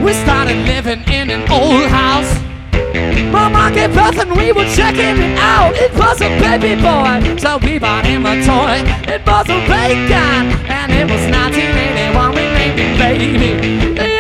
We started living in an old house. Mama gave birth and we were checking it out. It was a baby boy, so we bought him a toy. It was a ray gun, and it was 1981. We named him Baby.